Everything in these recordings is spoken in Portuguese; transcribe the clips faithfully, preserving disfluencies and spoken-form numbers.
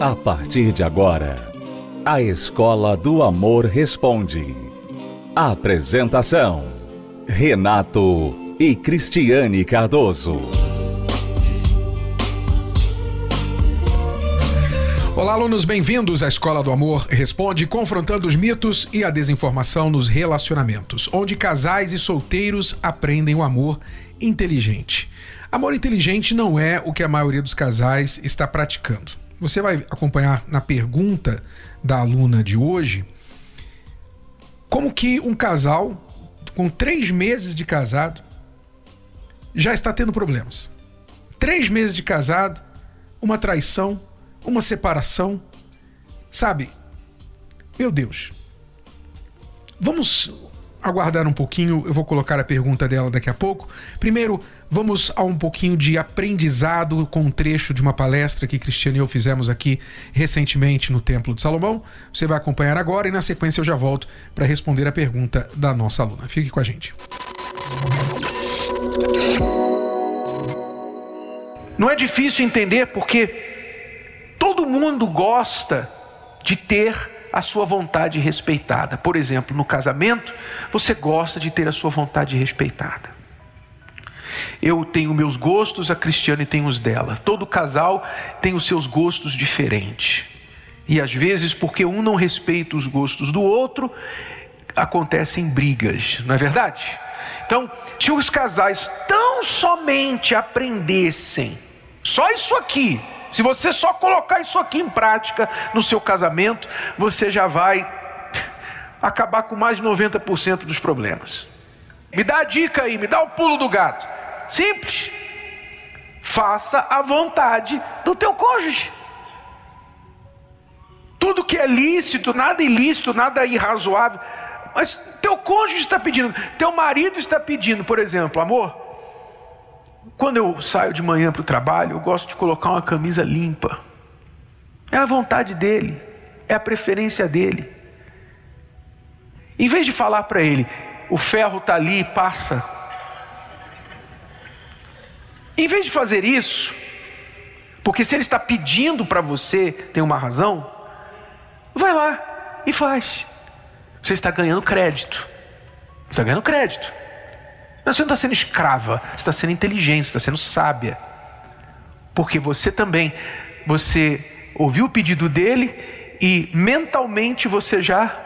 A partir de agora, a Escola do Amor Responde. Apresentação: Renato e Cristiane Cardoso. Olá, alunos, bem-vindos à Escola do Amor Responde, confrontando os mitos e a desinformação nos relacionamentos, onde casais e solteiros aprendem o amor inteligente. Amor inteligente não é o que a maioria dos casais está praticando. Você vai acompanhar na pergunta da aluna de hoje como que um casal com três meses de casado já está tendo problemas. Três meses de casado, uma traição, uma separação, sabe? Meu Deus. Vamos aguardar um pouquinho, eu vou colocar a pergunta dela daqui a pouco. Primeiro, vamos a um pouquinho de aprendizado com um trecho de uma palestra que Cristiane e eu fizemos aqui recentemente no Templo de Salomão. Você vai acompanhar agora e na sequência eu já volto para responder a pergunta da nossa aluna. Fique com a gente. Não é difícil entender porque todo mundo gosta de ter a sua vontade respeitada. Por exemplo, no casamento, você gosta de ter a sua vontade respeitada. Eu tenho meus gostos, a Cristiane tem os dela. Todo casal tem os seus gostos diferentes. E às vezes, porque um não respeita os gostos do outro, acontecem brigas, não é verdade? Então, se os casais tão somente aprendessem só isso aqui, se você só colocar isso aqui em prática no seu casamento, você já vai acabar com mais de noventa por cento dos problemas. Me dá a dica aí, me dá o pulo do gato. Simples. Faça a vontade do teu cônjuge. Tudo que é lícito, nada ilícito, nada irrazoável. Mas teu cônjuge está pedindo, teu marido está pedindo, por exemplo, amor, quando eu saio de manhã para o trabalho, eu gosto de colocar uma camisa limpa. É a vontade dele, é a preferência dele. Em vez de falar para ele, o ferro está ali, passa. Em vez de fazer isso, porque se ele está pedindo para você, tem uma razão, vai lá e faz. Você está ganhando crédito. Você está ganhando crédito. Você não está sendo escrava, você está sendo inteligente, você está sendo sábia. Porque você também, você ouviu o pedido dele e mentalmente você já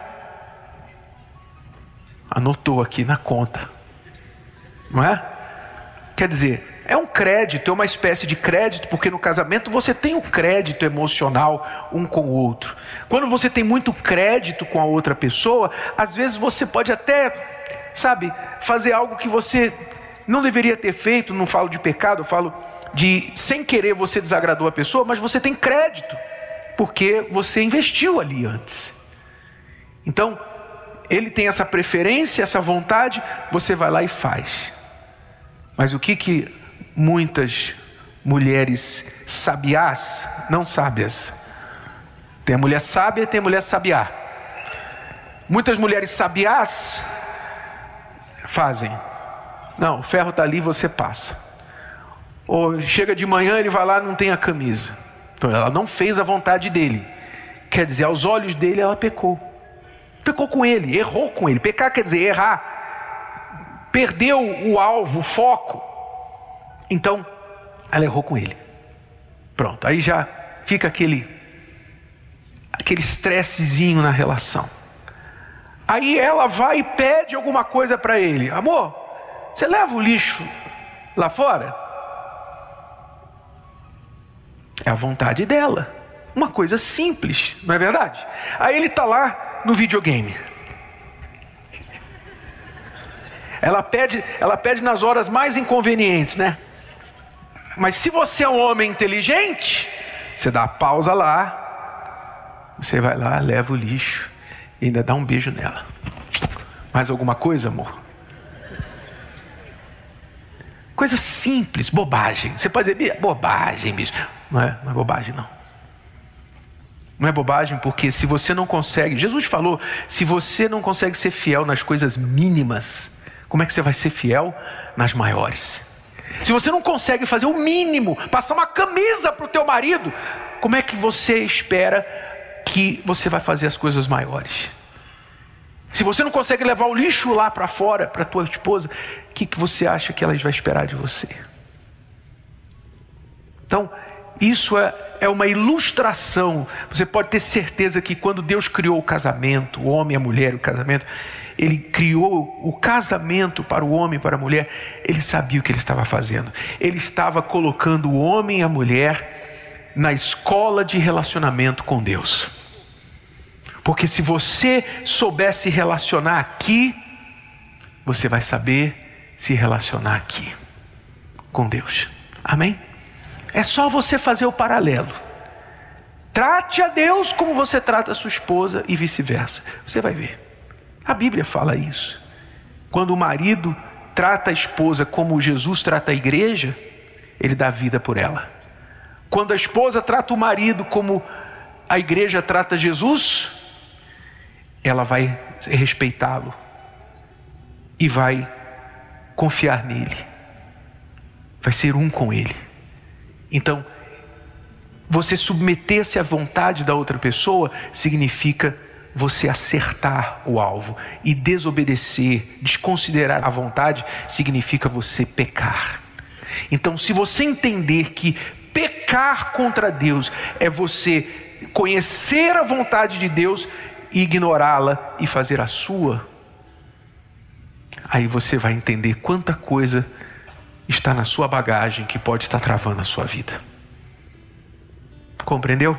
anotou aqui na conta. Não é? Quer dizer, é um crédito, é uma espécie de crédito, porque no casamento você tem o crédito emocional um com o outro. Quando você tem muito crédito com a outra pessoa, às vezes você pode até, sabe, fazer algo que você não deveria ter feito. Não falo de pecado, eu falo de sem querer você desagradou a pessoa, mas você tem crédito, porque você investiu ali antes. Então, ele tem essa preferência, essa vontade, você vai lá e faz. Mas o que que muitas mulheres sabiás, não sábias, tem a mulher sábia e tem a mulher sabiá. Muitas mulheres sabiás fazem, não, o ferro está ali, você passa. Ou chega de manhã, ele vai lá, não tem a camisa. Então ela não fez a vontade dele. Quer dizer, aos olhos dele ela pecou. Pecou com ele, errou com ele. Pecar quer dizer errar. Perdeu o alvo, o foco. Então, ela errou com ele. Pronto, aí já fica aquele aquele estressezinho na relação. Aí ela vai e pede alguma coisa para ele. Amor, você leva o lixo lá fora? É a vontade dela. Uma coisa simples, não é verdade? Aí ele está lá no videogame. Ela pede, ela pede nas horas mais inconvenientes, né? Mas se você é um homem inteligente, você dá a pausa lá, você vai lá, leva o lixo e ainda dá um beijo nela. Mais alguma coisa, amor? Coisa simples, bobagem. Você pode dizer, bobagem, bicho. Não é, não é bobagem, não. Não é bobagem, porque se você não consegue, Jesus falou, se você não consegue ser fiel nas coisas mínimas, como é que você vai ser fiel nas maiores? Se você não consegue fazer o mínimo, passar uma camisa para o teu marido, como é que você espera que você vai fazer as coisas maiores? Se você não consegue levar o lixo lá para fora, para a tua esposa, o que, que você acha que ela vai esperar de você? Então, isso é, é uma ilustração. Você pode ter certeza que quando Deus criou o casamento, o homem e a mulher, o casamento, Ele criou o casamento para o homem e para a mulher, Ele sabia o que Ele estava fazendo. Ele estava colocando o homem e a mulher na escola de relacionamento com Deus. Porque se você souber se relacionar aqui, você vai saber se relacionar aqui com Deus. Amém? É só você fazer o paralelo. Trate a Deus como você trata a sua esposa e vice-versa. Você vai ver. A Bíblia fala isso. Quando o marido trata a esposa como Jesus trata a igreja, ele dá vida por ela. Quando a esposa trata o marido como a igreja trata Jesus, ela vai respeitá-lo e vai confiar nele, vai ser um com ele. Então, você submeter-se à vontade da outra pessoa significa você acertar o alvo, e desobedecer, desconsiderar a vontade significa você pecar. Então, se você entender que pecar contra Deus é você conhecer a vontade de Deus, ignorá-la e fazer a sua, aí você vai entender quanta coisa está na sua bagagem que pode estar travando a sua vida. Compreendeu?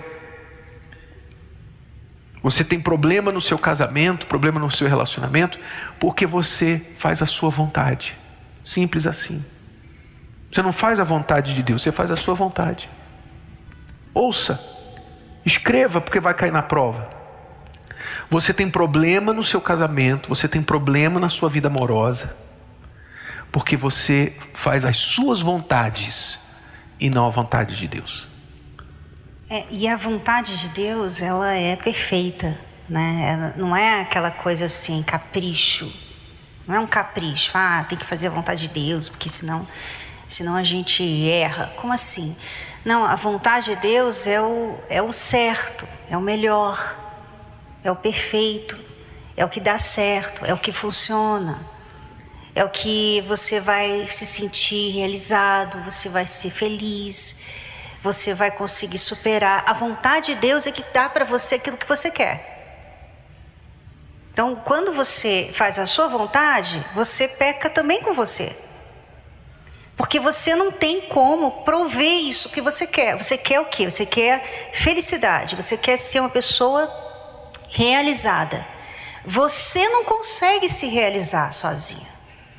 Você tem problema no seu casamento, problema no seu relacionamento, porque você faz a sua vontade. Simples assim. Você não faz a vontade de Deus, você faz a sua vontade. Ouça, escreva, porque vai cair na prova. Você tem problema no seu casamento, você tem problema na sua vida amorosa, porque você faz as suas vontades e não a vontade de Deus. É, e a vontade de Deus, ela é perfeita, né? Ela não é aquela coisa assim, capricho. Não é um capricho, ah, tem que fazer a vontade de Deus, porque senão, senão a gente erra. Como assim? Não, a vontade de Deus é o, é o certo, é o melhor, é o perfeito, é o que dá certo, é o que funciona. É o que você vai se sentir realizado, você vai ser feliz, você vai conseguir superar. A vontade de Deus é que dá para você aquilo que você quer. Então, quando você faz a sua vontade, você peca também com você. Porque você não tem como prover isso que você quer. Você quer o quê? Você quer felicidade, você quer ser uma pessoa realizada. Você não consegue se realizar sozinha.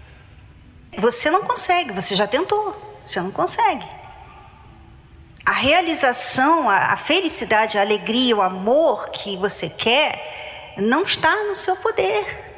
Você não consegue, você já tentou, você não consegue. A realização, a, a felicidade, a alegria, o amor que você quer não está no seu poder.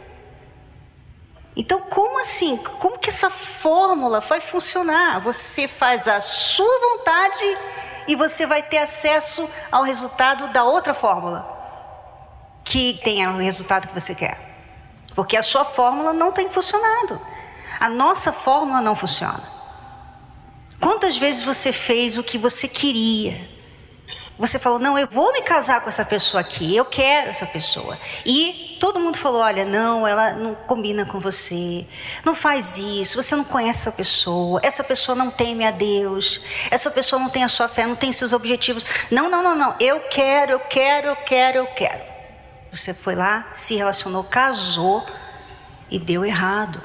Então, como assim? Como que essa fórmula vai funcionar? Você faz a sua vontade e você vai ter acesso ao resultado da outra fórmula, que tenha o resultado que você quer. Porque a sua fórmula não tem funcionado. A nossa fórmula não funciona. Quantas vezes você fez o que você queria? Você falou, não, eu vou me casar com essa pessoa aqui, eu quero essa pessoa. E todo mundo falou, olha, não, ela não combina com você, não faz isso, você não conhece essa pessoa, essa pessoa não teme a Deus, essa pessoa não tem a sua fé, não tem seus objetivos. Não, não, não, não, eu quero, eu quero, eu quero, eu quero. Você foi lá, se relacionou, casou e deu errado.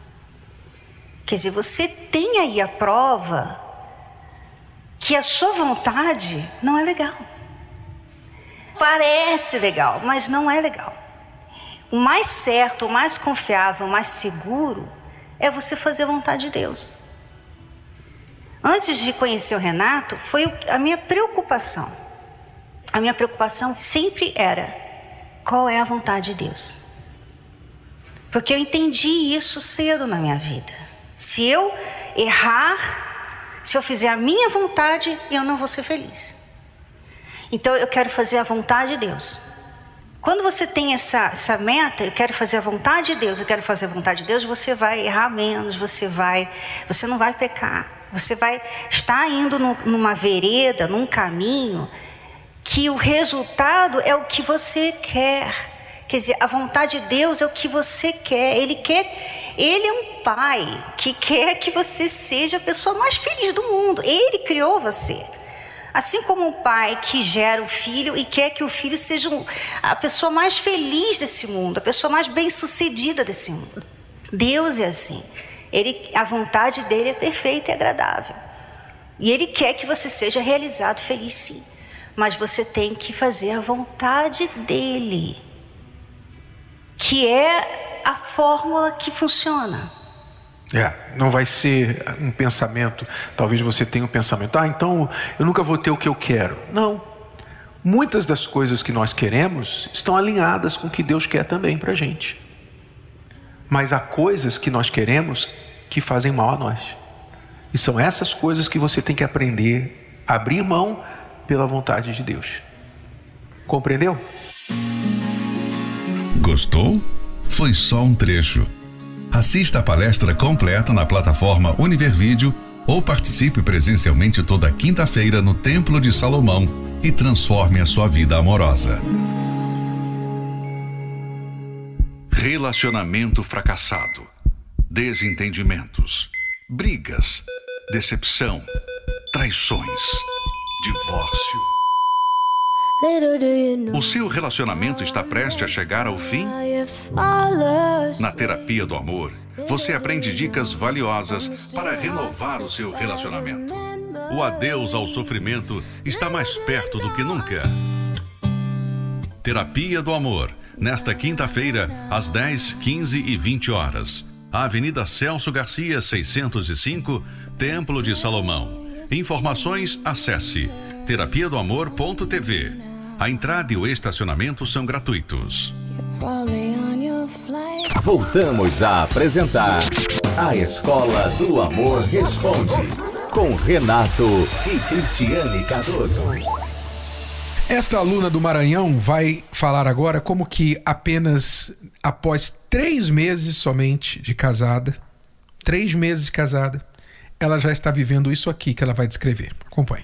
Quer dizer, você tem aí a prova que a sua vontade não é legal. Parece legal, mas não é legal. O mais certo, o mais confiável, o mais seguro é você fazer a vontade de Deus. Antes de conhecer o Renato, foi a minha preocupação. A minha preocupação sempre era, qual é a vontade de Deus? Porque eu entendi isso cedo na minha vida. Se eu errar, se eu fizer a minha vontade, eu não vou ser feliz. Então eu quero fazer a vontade de Deus. Quando você tem essa, essa meta, eu quero fazer a vontade de Deus, eu quero fazer a vontade de Deus, você vai errar menos, você, vai, você não vai pecar. Você vai estar indo no, numa vereda, num caminho que o resultado é o que você quer. Quer dizer, a vontade de Deus é o que você quer. Ele quer, Ele é um pai que quer que você seja a pessoa mais feliz do mundo. Ele criou você. Assim como um pai que gera o filho e quer que o filho seja a pessoa mais feliz desse mundo, a pessoa mais bem-sucedida desse mundo. Deus é assim. Ele, a vontade dele é perfeita e agradável. E Ele quer que você seja realizado, feliz sim. Mas você tem que fazer a vontade dele, que é a fórmula que funciona. É, não vai ser um pensamento, talvez você tenha um pensamento, ah, então eu nunca vou ter o que eu quero. Não. Muitas das coisas que nós queremos estão alinhadas com o que Deus quer também para a gente. Mas há coisas que nós queremos que fazem mal a nós. E são essas coisas que você tem que aprender a abrir mão pela vontade de Deus. Compreendeu? Gostou? Foi só um trecho. Assista a palestra completa na plataforma Univervídeo ou participe presencialmente toda quinta-feira no Templo de Salomão e transforme a sua vida amorosa. Relacionamento fracassado, desentendimentos, brigas, decepção, traições, divórcio. O seu relacionamento está prestes a chegar ao fim? Na Terapia do Amor, você aprende dicas valiosas para renovar o seu relacionamento. O adeus ao sofrimento está mais perto do que nunca. Terapia do Amor, nesta quinta-feira, às dez, quinze e vinte horas. Avenida Celso Garcia, seiscentos e cinco, Templo de Salomão. Informações, acesse terapia do amor ponto t v. A entrada e o estacionamento são gratuitos. Voltamos a apresentar A Escola do Amor Responde, com Renato e Cristiane Cardoso. Esta aluna do Maranhão vai falar agora como que apenas após três meses somente de casada, três meses de casada, ela já está vivendo isso aqui que ela vai descrever. Acompanhe.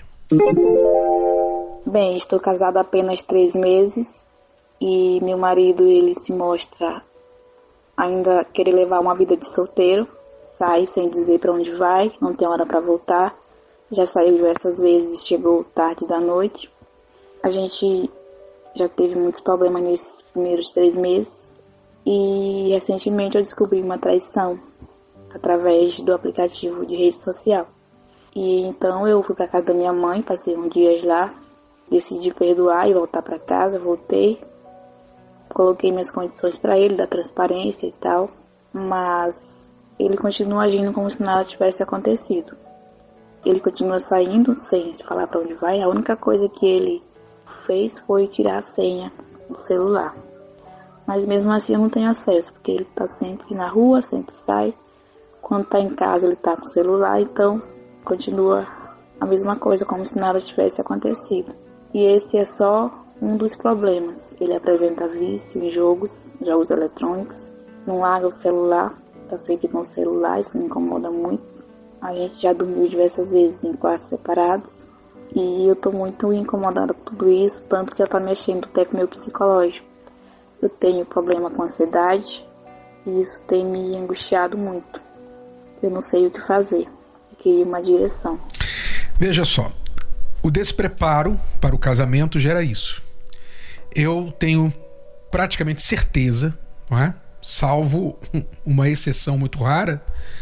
Bem, estou casada há apenas três meses e meu marido, ele se mostra ainda querer levar uma vida de solteiro, sai sem dizer para onde vai, não tem hora para voltar, já saiu diversas vezes, chegou tarde da noite. A gente já teve muitos problemas nesses primeiros três meses e recentemente eu descobri uma traição através do aplicativo de rede social. E então eu fui para casa da minha mãe, passei uns dias lá, decidi perdoar e voltar para casa, voltei, coloquei minhas condições para ele, da transparência e tal, mas ele continua agindo como se nada tivesse acontecido. Ele continua saindo sem falar para onde vai, a única coisa que ele fez foi tirar a senha do celular. Mas mesmo assim eu não tenho acesso, porque ele está sempre na rua, sempre sai. Quando está em casa ele está com o celular, então continua a mesma coisa, como se nada tivesse acontecido. E esse é só um dos problemas. Ele apresenta vício em jogos, jogos eletrônicos, não larga o celular, está sempre com o celular, isso me incomoda muito. A gente já dormiu diversas vezes em quartos separados e eu estou muito incomodada com tudo isso, tanto que já está mexendo até com o meu psicológico. Eu tenho problema com ansiedade e isso tem me angustiado muito. Eu não sei o que fazer, eu queria uma direção. Veja só, o despreparo para o casamento gera isso. Eu tenho praticamente certeza, não é? Salvo uma exceção muito rara,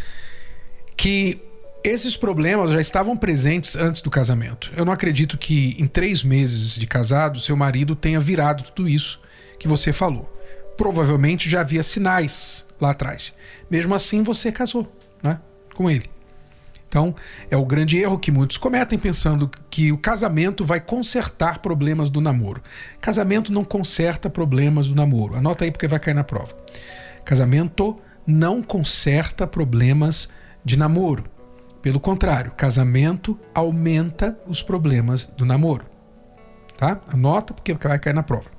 que esses problemas já estavam presentes antes do casamento. Eu não acredito que em três meses de casado seu marido tenha virado tudo isso que você falou. Provavelmente já havia sinais lá atrás. Mesmo assim você casou, né, com ele. Então é o grande erro que muitos cometem, pensando que o casamento vai consertar problemas do namoro. Casamento não conserta problemas do namoro. Anota aí porque vai cair na prova. Casamento não conserta problemas de namoro. Pelo contrário, casamento aumenta os problemas do namoro. Tá? Anota porque vai cair na prova.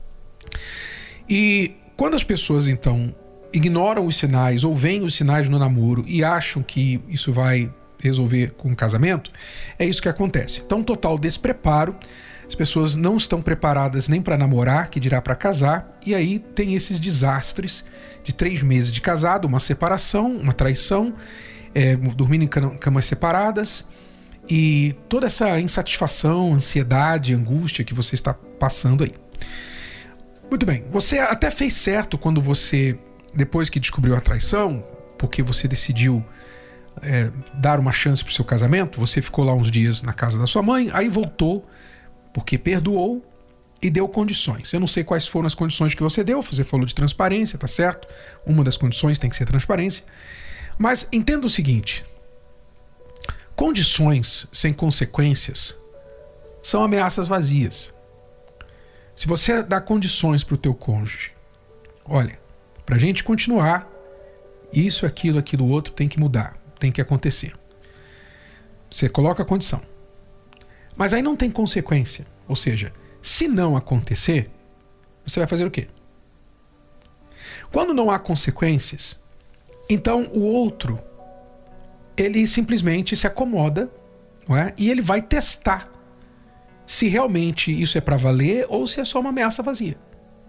E quando as pessoas então ignoram os sinais ou veem os sinais no namoro e acham que isso vai resolver com o casamento, é isso que acontece. Então, total despreparo As pessoas não estão preparadas nem para namorar, que dirá para casar, e aí tem esses desastres de três meses de casado, uma separação, uma traição, é, dormindo em camas separadas, e toda essa insatisfação, ansiedade, angústia que você está passando aí. Muito bem, você até fez certo quando você, depois que descobriu a traição, porque você decidiu é, dar uma chance para o seu casamento, você ficou lá uns dias na casa da sua mãe, aí voltou, porque perdoou e deu condições. Eu não sei quais foram as condições que você deu, você falou de transparência, tá certo? Uma das condições tem que ser transparência. Mas entenda o seguinte, condições sem consequências são ameaças vazias. Se você dá condições para o teu cônjuge, olha, para a gente continuar, isso, aquilo, aquilo, outro tem que mudar, tem que acontecer. Você coloca a condição. Mas aí não tem consequência. Ou seja, se não acontecer, você vai fazer o quê? Quando não há consequências, então o outro, ele simplesmente se acomoda, não é? E ele vai testar se realmente isso é para valer ou se é só uma ameaça vazia.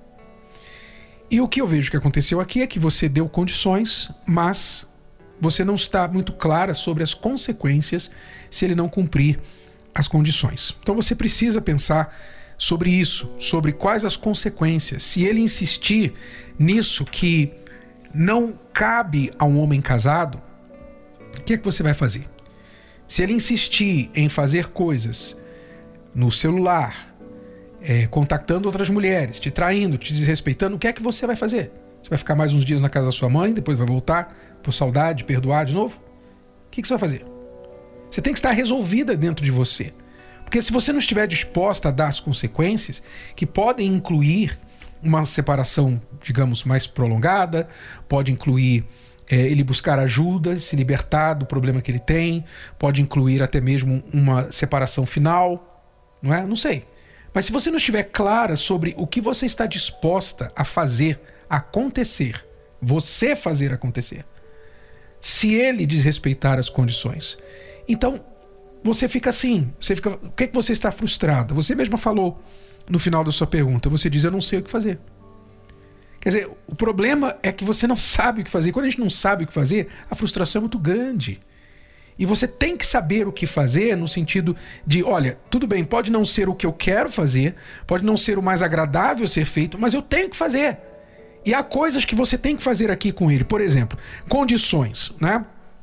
E o que eu vejo que aconteceu aqui é que você deu condições, mas você não está muito clara sobre as consequências se ele não cumprir as condições. Então você precisa pensar sobre isso, sobre quais as consequências. Se ele insistir nisso que não cabe a um homem casado, o que é que você vai fazer? Se ele insistir em fazer coisas no celular, é, contactando outras mulheres, te traindo, te desrespeitando, o que é que você vai fazer? Você vai ficar mais uns dias na casa da sua mãe, depois vai voltar por saudade, perdoar de novo? O que, que você vai fazer? Você tem que estar resolvida dentro de você. Porque se você não estiver disposta a dar as consequências, que podem incluir uma separação, digamos, mais prolongada, pode incluir é, ele buscar ajuda, se libertar do problema que ele tem, pode incluir até mesmo uma separação final, não é? Não sei. Mas se você não estiver clara sobre o que você está disposta a fazer acontecer, você fazer acontecer, se ele desrespeitar as condições, então você fica assim, você fica, o que é que você está frustrada? Você mesma falou no final da sua pergunta, você diz, eu não sei o que fazer. Quer dizer, o problema é que você não sabe o que fazer. Quando a gente não sabe o que fazer, a frustração é muito grande. E você tem que saber o que fazer no sentido de, olha, tudo bem, pode não ser o que eu quero fazer, pode não ser o mais agradável ser feito, mas eu tenho que fazer. E há coisas que você tem que fazer aqui com ele. Por exemplo, condições, né?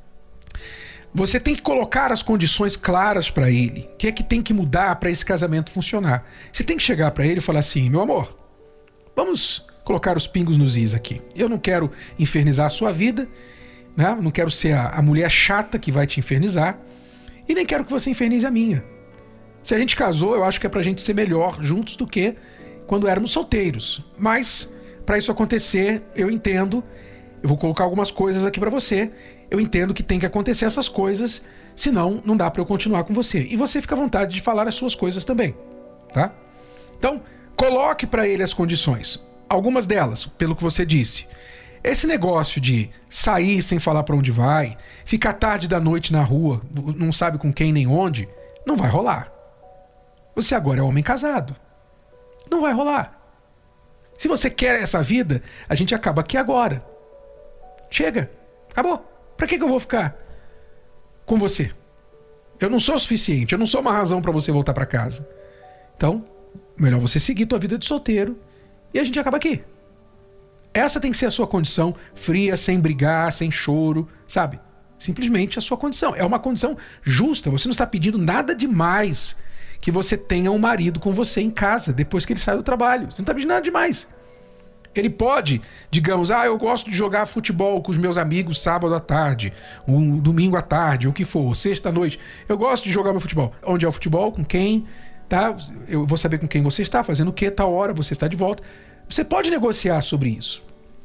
Você tem que colocar as condições claras para ele. O que é que tem que mudar para esse casamento funcionar? Você tem que chegar para ele e falar assim, meu amor, vamos colocar os pingos nos is aqui. Eu não quero infernizar a sua vida, né? Não quero ser a, a mulher chata que vai te infernizar e nem quero que você infernize a minha. Se a gente casou, eu acho que é pra gente ser melhor juntos do que quando éramos solteiros. Mas para isso acontecer, eu entendo, eu vou colocar algumas coisas aqui para você, eu entendo que tem que acontecer essas coisas, senão não dá para eu continuar com você. E você fica à vontade de falar as suas coisas também, tá? Então, coloque para ele as condições. Algumas delas, pelo que você disse. Esse negócio de sair sem falar para onde vai, ficar tarde da noite na rua, não sabe com quem nem onde, não vai rolar. Você agora é homem casado. Não vai rolar. Se você quer essa vida, a gente acaba aqui agora. Chega. Acabou. Pra que que eu vou ficar com você? Eu não sou o suficiente, eu não sou uma razão pra você voltar pra casa. Então, melhor você seguir tua vida de solteiro e a gente acaba aqui. Essa tem que ser a sua condição, fria, sem brigar, sem choro, sabe? Simplesmente a sua condição. É uma condição justa, você não está pedindo nada demais que você tenha um marido com você em casa depois que ele sai do trabalho. Você não está pedindo nada demais. Ele pode, digamos, ah, eu gosto de jogar futebol com os meus amigos sábado à tarde, um domingo à tarde, o que for, sexta à noite. Eu gosto de jogar meu futebol. Onde é o futebol? Com quem? Tá? Eu vou saber com quem você está, fazendo o que, tal hora, você está de volta. Você pode negociar sobre isso.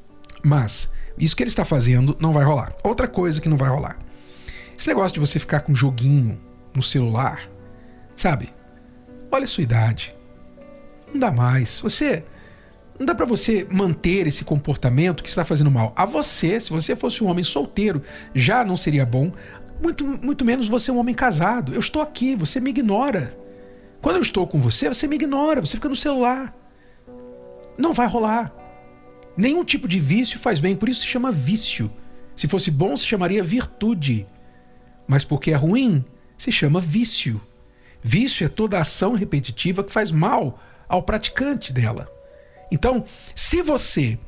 Mas isso que ele está fazendo não vai rolar. Outra coisa que não vai rolar. Esse negócio de você ficar com um joguinho no celular, sabe? Olha a sua idade. Não dá mais. Você... Não dá pra você manter esse comportamento que está fazendo mal a você. Se você fosse um homem solteiro, já não seria bom. Muito, muito menos você um homem casado. Eu estou aqui, você me ignora. Quando eu estou com você, você me ignora, você fica no celular. Não vai rolar. Nenhum tipo de vício faz bem, por isso se chama vício. Se fosse bom, se chamaria virtude. Mas porque é ruim, se chama vício. Vício é toda ação repetitiva que faz mal ao praticante dela. Então, se você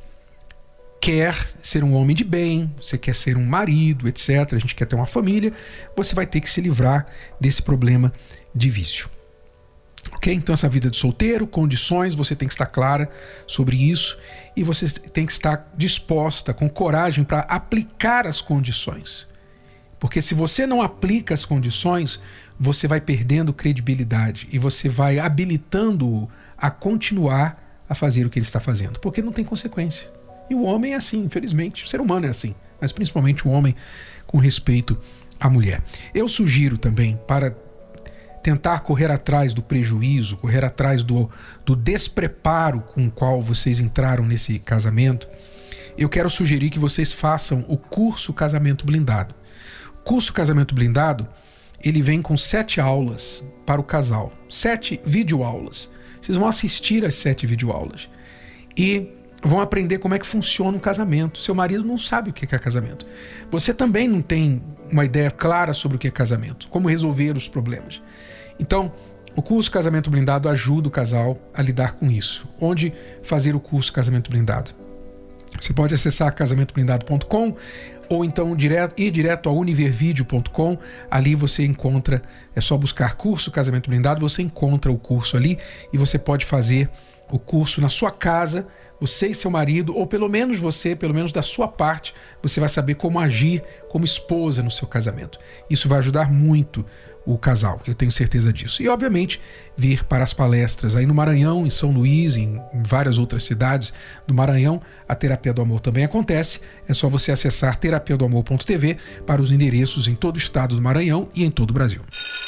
quer ser um homem de bem, você quer ser um marido, etcétera, a gente quer ter uma família, você vai ter que se livrar desse problema de vício. Ok? Então essa vida de solteiro, condições, você tem que estar clara sobre isso e você tem que estar disposta, com coragem, para aplicar as condições. Porque se você não aplica as condições, você vai perdendo credibilidade e você vai habilitando-o a continuar a fazer o que ele está fazendo, porque não tem consequência. E o homem é assim, infelizmente. O ser humano é assim, mas principalmente o homem com respeito à mulher. Eu sugiro também, para tentar correr atrás do prejuízo, correr atrás do, do despreparo com o qual vocês entraram nesse casamento, eu quero sugerir que vocês façam o curso Casamento Blindado. O curso Casamento Blindado, ele vem com sete aulas para o casal, sete videoaulas. Vocês vão assistir as sete videoaulas e vão aprender como é que funciona um casamento. Seu marido não sabe o que é casamento. Você também não tem uma ideia clara sobre o que é casamento, como resolver os problemas. Então, o curso Casamento Blindado ajuda o casal a lidar com isso. Onde fazer o curso Casamento Blindado? Você pode acessar casamento blindado ponto com ou então direto, ir direto a univervideo ponto com. Ali você encontra, é só buscar curso Casamento Blindado, você encontra o curso ali e você pode fazer o curso na sua casa, você e seu marido, ou pelo menos você, pelo menos da sua parte, você vai saber como agir como esposa no seu casamento. Isso vai ajudar muito o casal, eu tenho certeza disso. E, obviamente, vir para as palestras aí no Maranhão, em São Luís, em, em várias outras cidades do Maranhão. A Terapia do Amor também acontece. É só você acessar terapia do amor ponto t v para os endereços em todo o estado do Maranhão e em todo o Brasil.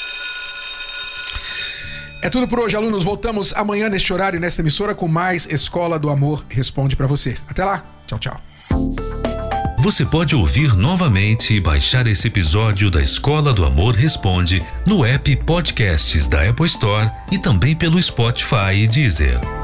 É tudo por hoje, alunos. Voltamos amanhã neste horário, nesta emissora, com mais Escola do Amor Responde para você. Até lá. Tchau, tchau. Você pode ouvir novamente e baixar esse episódio da Escola do Amor Responde no app Podcasts da Apple Store e também pelo Spotify e Deezer.